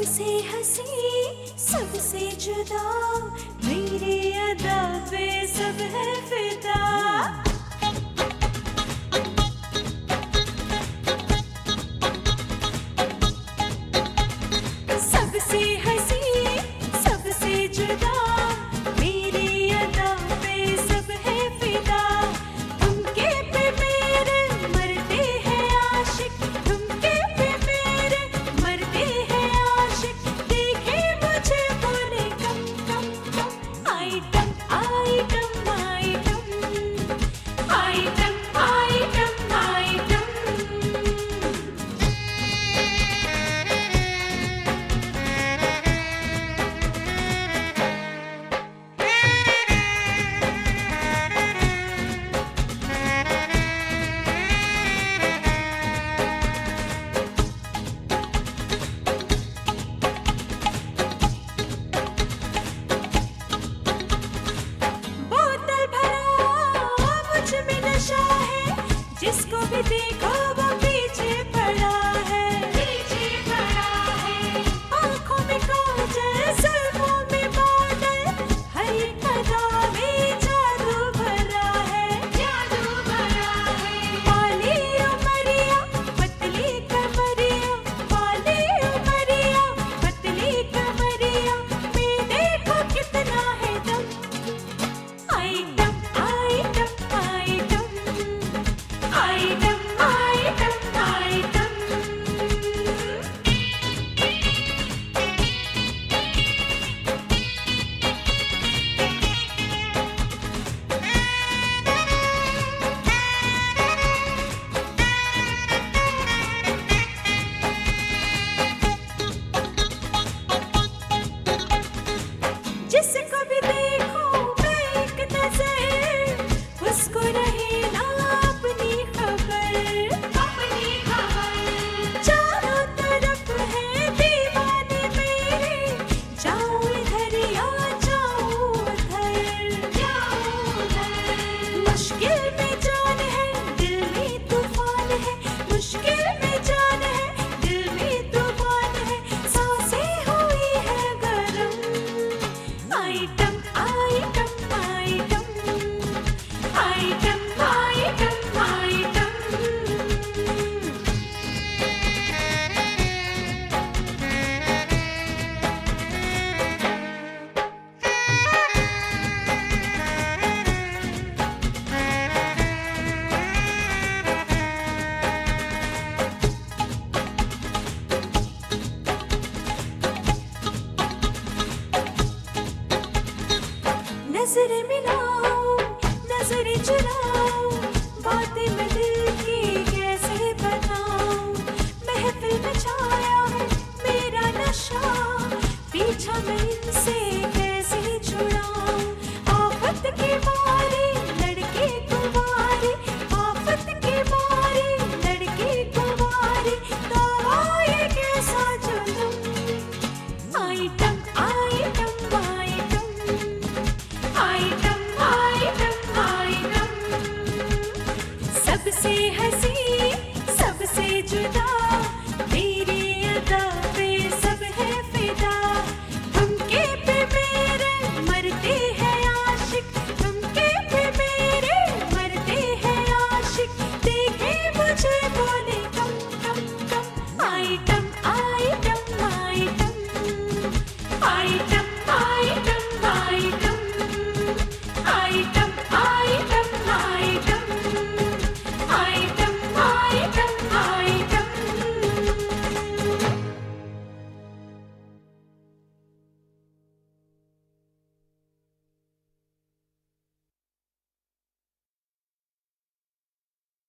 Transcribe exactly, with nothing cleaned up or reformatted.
सबसे हंसी सबसे जुदा, मेरी अदा पे सब है फिदा। सबसे हंसी सबसे जुदा, मेरी अदा पे सब है फिदा। तुमके पे मेरे मरते हैं आशिक, तुमके पे मेरे मरते हैं आशिक। देखे मुझे बोले come come come, item item item item item item. बोतल भरा मुझ में नशा है, जिसको भी देखो वो पीछे पड़ा है, पीछे पड़ा है। आँखों में काजल, जुल्फों में बादल, हर एक अदा में जादू भरा है, जादू भरा है। वाली उमरिया पतली कमरिया, वाली उमरिया पतली कमरिया, में देखो कितना है दम। Item item item item item item. जिसको भी देखो मैं एक नजर, उसको रहे ना अपनी खबर, अपनी खबर। चारों तरफ है दीवाने मेरे, जाऊं इधर या जाऊं उधर, जाऊं उधर। मुश्किल में जान है दिल में तूफान है, मुश्किल में जान है दिल में तूफान है। सांसें हुई है गरम, item item item item item item. नजर मिला